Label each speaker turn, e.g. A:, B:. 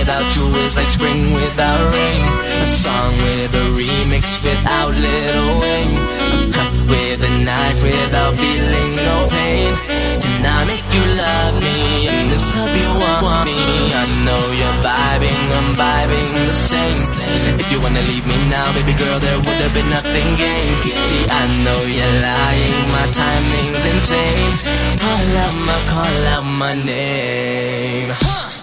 A: without you is like spring without rain. A song with a remix without Lil Wayne. A cut with a knife without feeling no pain. Can I make you love me? In this club you want me. I know you're vibing, I'm vibing the same. If you wanna leave me now, baby girl, there would have been nothing gained. See, I know you're lying, my timing's insane. Call out my name.